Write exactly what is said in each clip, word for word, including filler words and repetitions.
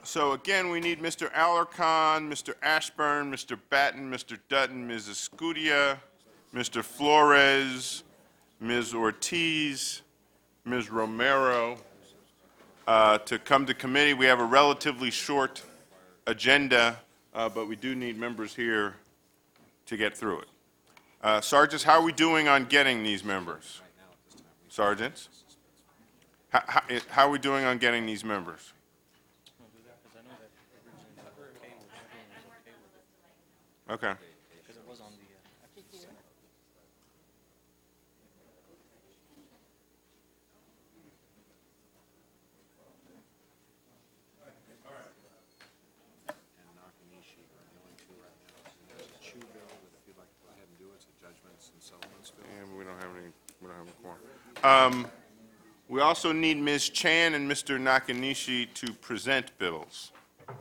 So again, we need Mister Alarcon, Mister Ashburn, Mister Batten, Mister Dutton, Miz Escudia, Mister Flores, Miz Ortiz, Miz Romero, uh, to come to committee. We have a relatively short agenda, uh, but we do need members here to get through it. Uh, Sergeants, how are we doing on getting these members? Sergeants? How, how, how are we doing on getting these members? Okay. And we don't have any, we don't have a quorum. Um, we also need Miz Chan and Mister Nakanishi to present bills.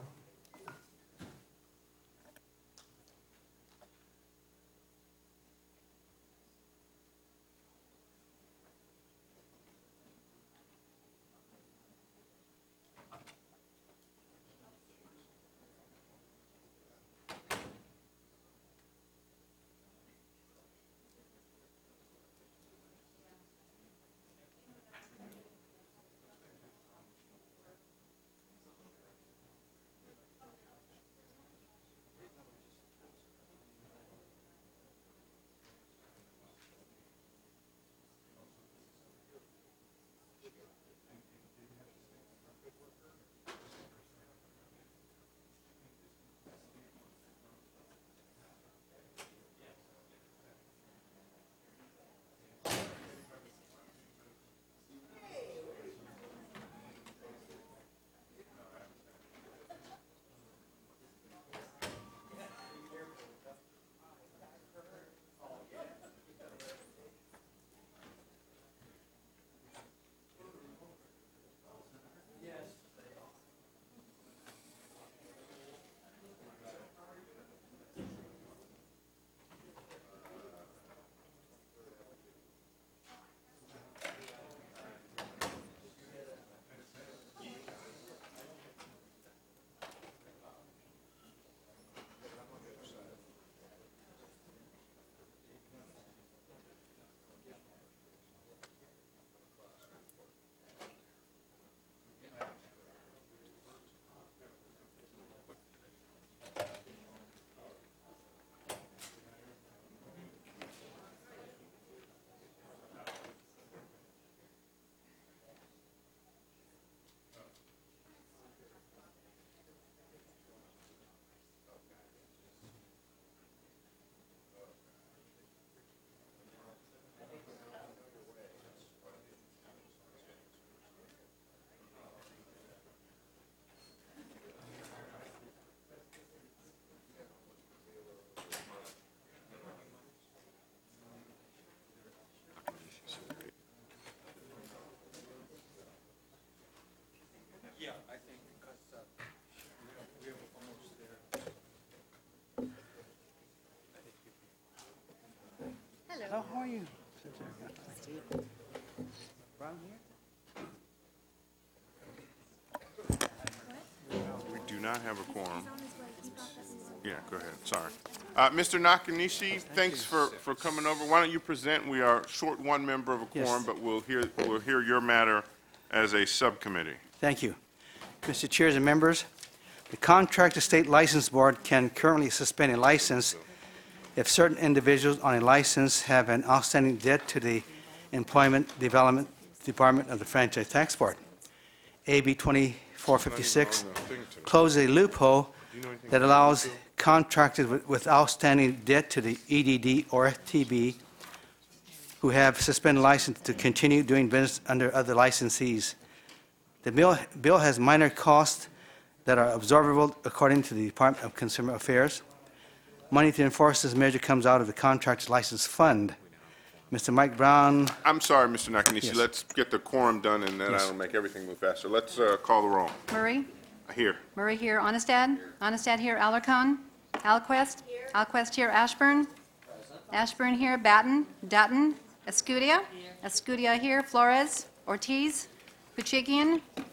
Hello, how are you? Brown here? We do not have a quorum. Yeah, go ahead, sorry. Uh, Mister Nakanishi, thanks for, for coming over. Why don't you present? We are short one member of a quorum, Yes. but we'll hear, we'll hear your matter as a subcommittee. Thank you. Mister Chairs and members, the Contractor State License Board can currently suspend a license if certain individuals on a license have an outstanding debt to the Employment Development Department of the Franchise Tax Board. A B twenty-four fifty-six closes a loophole that allows contractors with, with outstanding debt to the E D D or F T B who have suspended license to continue doing business under other licensees. The bill, bill has minor costs that are absorbable according to the Department of Consumer Affairs. Money to enforce this measure comes out of the Contractor's License Fund. Mister Mike Brown. I'm sorry, Mister Nakanishi, Yes. let's get the quorum done, and then Yes. that'll make everything move faster. Let's uh, call the roll. Murray? Here. Murray here. Onestad? Onestad here. Alarcon? Alquist? Alquist here. Ashburn? Ashburn here. Batten? Dutton? Escudia? Escudia here. Flores? Ortiz? Kuchigian?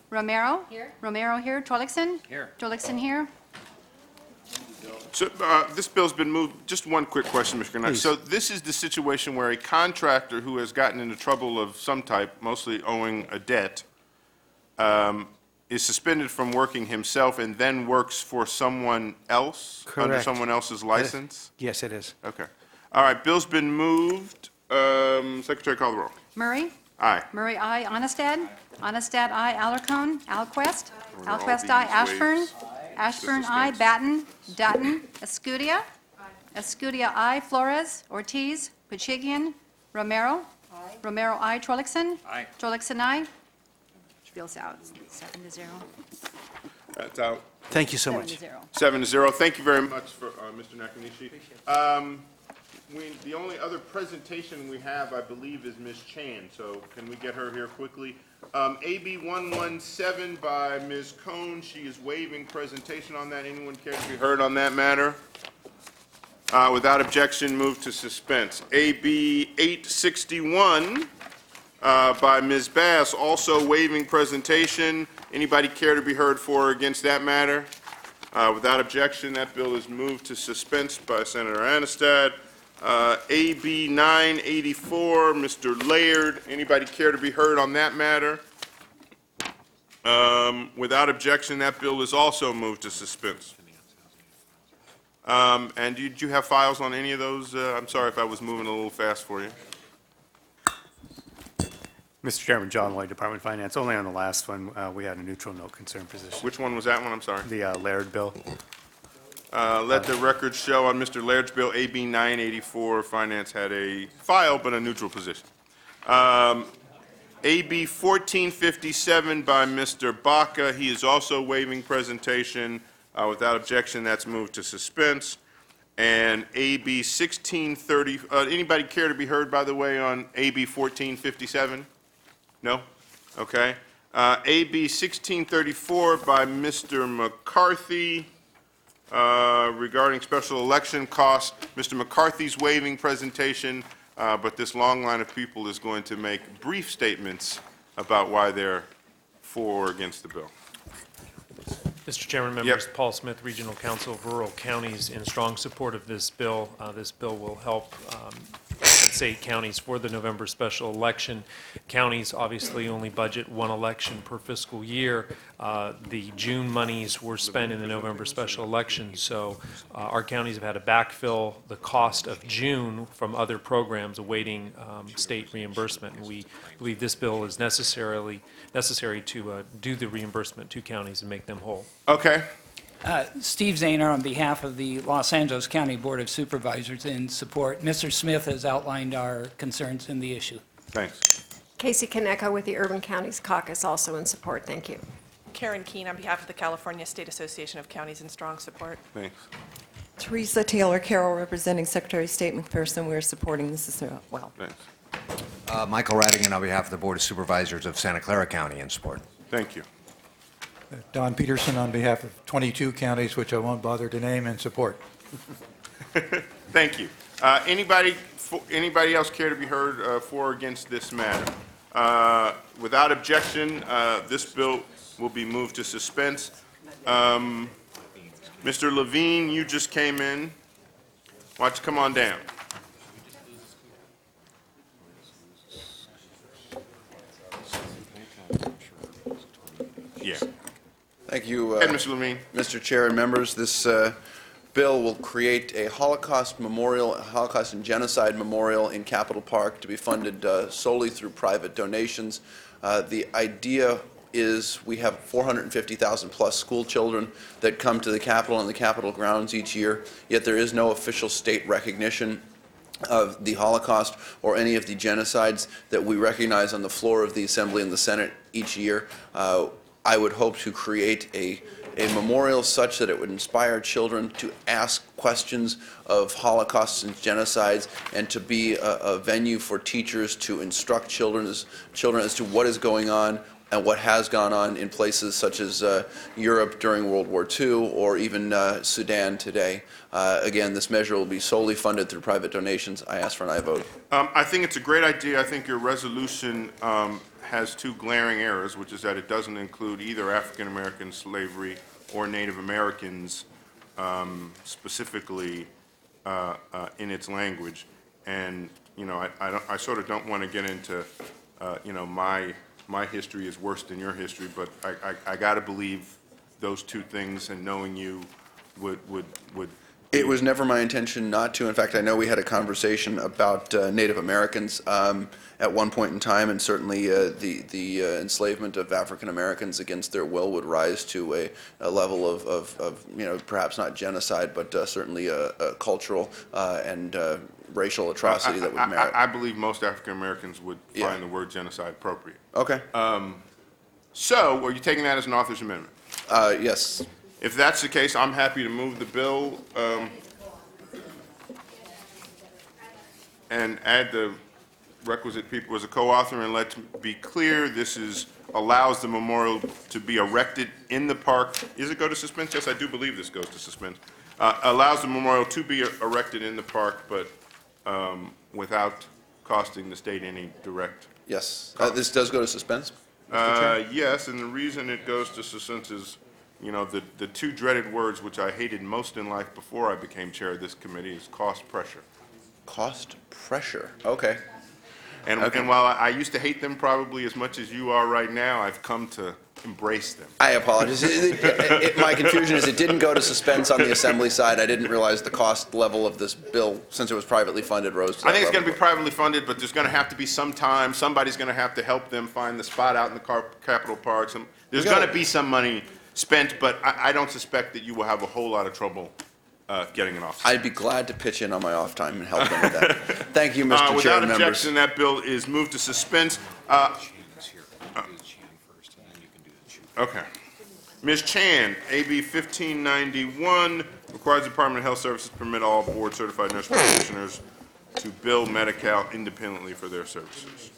Romero? Here. Romero here. Torlakson? Here. Torlakson here. So, uh, this bill's been moved, just one quick question, Mister Knapp. Please. So this is the situation where a contractor who has gotten into trouble of some type, mostly owing a debt, um, is suspended from working himself and then works for someone else? Under Correct. someone else's license? Yes, it is. Okay. All right, bill's been moved. Um, Secretary, call the roll. Murray? Aye. Murray, I. Onestad? Onestad, I. Alarcon? Alquest? Were all Alquest, I. these Ashburn? waived? Ashburn, I. Suspense. Batten? Dutton? Escudia? Escudia, I. Flores? Ortiz? Pachigian? Romero? Romero, I. Torlakson? Aye. Torlakson, I. Feels out, seven to zero. That's out. Thank you so Seven much. to zero. Seven to zero. Thank you very much for, uh, Mister Nakanishi. Um, we, the only other presentation we have, I believe, is Miz Chan, so can we get her here quickly? Um, A B one one seven by Miz Cohn, she is waiving presentation on that. Anyone care to be heard on that matter? Uh, without objection, move to suspense. A B eight sixty-one, uh, by Miz Bass, also waiving presentation. Anybody care to be heard for or against that matter? Uh, Without objection, that bill is moved to suspense by Senator Anistad. Uh, A B nine eighty-four, Mister Laird, anybody care to be heard on that matter? Um, Without objection, that bill is also moved to suspense. Um, And did you have files on any of those? Uh, I'm sorry if I was moving a little fast for you. Mister Chairman, John Lloyd, Department of Finance. Only on the last one, uh, we had a neutral no concern position. Which one was that one? I'm sorry. The uh, Laird bill. Uh, Let the record show on Mister Laird's bill, A B nine eighty-four, Finance had a file but a neutral position. Um, A B fourteen fifty-seven by Mister Baca, he is also waiving presentation. Uh, Without objection, that's moved to suspense. And A B sixteen thirty, uh, anybody care to be heard, by the way, on A B fourteen fifty-seven? No? Okay. Uh, A B sixteen thirty-four by Mister McCarthy. Uh, regarding special election costs. Mister McCarthy's waiving presentation, uh, but this long line of people is going to make brief statements about why they're for or against the bill. Mister Chairman, members, Paul Smith, Regional Council of Rural Counties, in strong support of this bill. Uh, This bill will help um, compensate counties for the November special election. Counties obviously only budget one election per fiscal year. Uh, The June monies were spent in the November special election, so uh, our counties have had to backfill the cost of June from other programs awaiting um, state reimbursement. And we believe this bill is necessarily necessary to uh, do the reimbursement to counties and make them whole. Okay. Uh, Steve Zahner on behalf of the Los Angeles County Board of Supervisors in support. Mister Smith has outlined our concerns in the issue. Thanks. Casey Kaneko with the Urban Counties Caucus, also in support. Thank you. Karen Keene on behalf of the California State Association of Counties in strong support. Thanks. Teresa Taylor Carroll, representing Secretary of State McPherson. We're supporting this as well. Thanks. Uh, Michael Radigan on behalf of the Board of Supervisors of Santa Clara County in support. Thank you. Don Peterson on behalf of twenty-two counties, which I won't bother to name, in support. Thank you. Uh, Anybody, fo- anybody else care to be heard uh, for or against this matter? Uh, Without objection, uh, this bill will be moved to suspense. Um, Mister Levine, you just came in. Why don't you come on down? Yeah. Thank you, Go ahead, uh, Mister Levine. Mister Chair and members. This uh, bill will create a Holocaust memorial, a Holocaust and Genocide memorial in Capitol Park to be funded uh, solely through private donations. Uh, The idea is we have four hundred fifty thousand plus school children that come to the Capitol and the Capitol grounds each year, yet there is no official state recognition of the Holocaust or any of the genocides that we recognize on the floor of the Assembly and the Senate each year. Uh, I would hope to create a, a memorial such that it would inspire children to ask questions of Holocausts and genocides, and to be a, a venue for teachers to instruct children as, children as to what is going on and what has gone on in places such as uh, Europe during World War Two, or even uh, Sudan today. Uh, again, this measure will be solely funded through private donations. I ask for an aye vote. Um, I think it's a great idea. I think your resolution um, has two glaring errors, which is that it doesn't include either African-American slavery or Native Americans um, specifically uh, uh, in its language. And, you know, I, I, don't, I sort of don't want to get into, uh, you know, my, my history is worse than your history, but I, I, I got to believe those two things, and knowing you would, would, would It was never my intention not to. In fact, I know we had a conversation about uh, Native Americans um, at one point in time, and certainly uh, the, the uh, enslavement of African Americans against their will would rise to a, a level of, of, of, you know, perhaps not genocide, but uh, certainly a, a cultural uh, and uh, racial atrocity that would I- merit. I, I believe most African Americans would Yeah. find the word genocide appropriate. Okay. So, are you taking that as an author's amendment? Uh, Yes. If that's the case, I'm happy to move the bill um, and add the requisite people as a co-author, and let's be clear, this is, allows the memorial to be erected in the park. Is it go to suspense? Yes, I do believe this goes to suspense. Uh, Allows the memorial to be erected in the park, but um, without costing the state any direct. Yes. Uh, This does go to suspense? Uh, Yes, and the reason it goes to suspense is, you know, the, the two dreaded words which I hated most in life before I became chair of this committee is cost pressure. Cost pressure. Okay. And, Okay. and while I I used to hate them probably as much as you are right now, I've come to embrace them. I apologize. It- it- it- My confusion is it didn't go to suspense on the Assembly side. I didn't realize the cost level of this bill, since it was privately funded, rose to that I think it's going to level. be privately funded, but there's going to have to be some time, somebody's going to have to help them find the spot out in the car- Capitol Park. Some- There's We gotta- going to be some money spent, but I, I don't suspect that you will have a whole lot of trouble uh, getting it off. I'd be glad to pitch in on my off time and help them with that. Thank you, Uh, Mister Chair Without and members. objection, that bill is moved to suspense. Uh, Okay. Miz Chan, A B fifteen ninety-one, requires the Department of Health Services to permit all board-certified nurse practitioners to bill Medi-Cal independently for their services.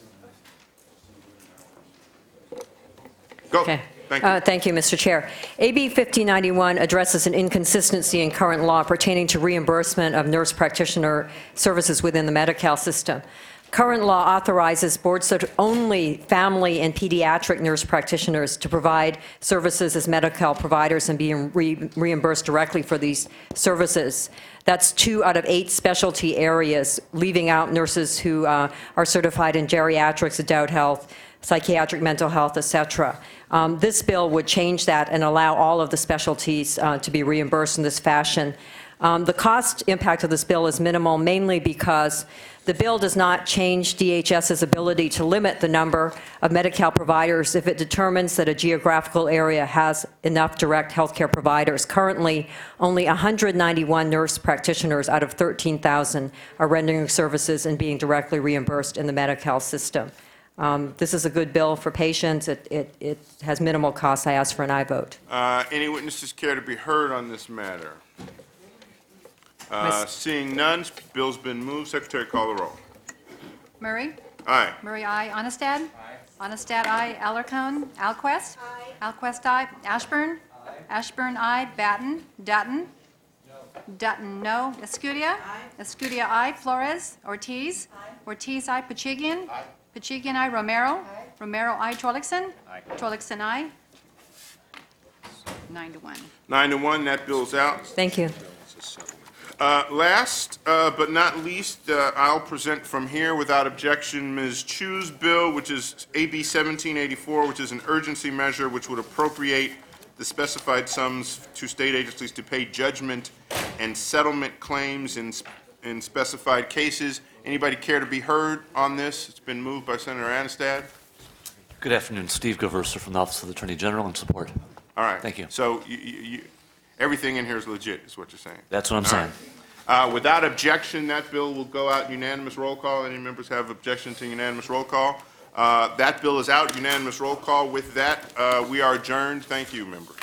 Go. Okay. Thank you. Uh, Thank you, Mister Chair. A B fifteen ninety-one addresses an inconsistency in current law pertaining to reimbursement of nurse practitioner services within the Medi-Cal system. Current law authorizes board-only family and pediatric nurse practitioners to provide services as Medi-Cal providers and being re- reimbursed directly for these services. That's two out of eight specialty areas, leaving out nurses who uh, are certified in geriatrics, adult health, psychiatric, mental health, et cetera. Um, This bill would change that and allow all of the specialties uh, to be reimbursed in this fashion. Um, The cost impact of this bill is minimal, mainly because the bill does not change DHS's ability to limit the number of Medi-Cal providers if it determines that a geographical area has enough direct healthcare providers. Currently, only one hundred ninety-one nurse practitioners out of thirteen thousand are rendering services and being directly reimbursed in the Medi-Cal system. Um, This is a good bill for patients. It, it, it has minimal costs. I ask for an aye vote. Uh, Any witnesses care to be heard on this matter? Uh, Seeing none, bill's been moved. Secretary, call the roll. Murray? Aye. Murray, aye. Onestad? Aye. Onestad, aye. Alarcon? Alquist? Aye. Alquist, aye. Ashburn? Aye. Ashburn, aye. Batten? Dutton? No. Dutton, no. Escudia? Aye. Escudia, aye. Flores? Ortiz? Aye. Ortiz, aye. Pachigian? Aye. Pachigian, aye. Romero? Aye. Romero, aye. Torlakson? Aye. Torlakson, aye. Nine to one. Nine to one, that bill's out. Thank you. Uh, Last uh, but not least, uh, I'll present from here without objection Miz Chu's bill, which is A B seventeen eighty-four, which is an urgency measure which would appropriate the specified sums to state agencies to pay judgment and settlement claims in in specified cases. Anybody care to be heard on this? It's been moved by Senator Anastad. Good afternoon. Steve Goversa from the Office of the Attorney General in support. All right. Thank you. So you- you- you- everything in here is legit, is what you're saying? That's what I'm All saying. right. Uh, Without objection, that bill will go out unanimous roll call. Any members have objection to unanimous roll call? Uh, That bill is out, unanimous roll call. With that, uh, we are adjourned. Thank you, members.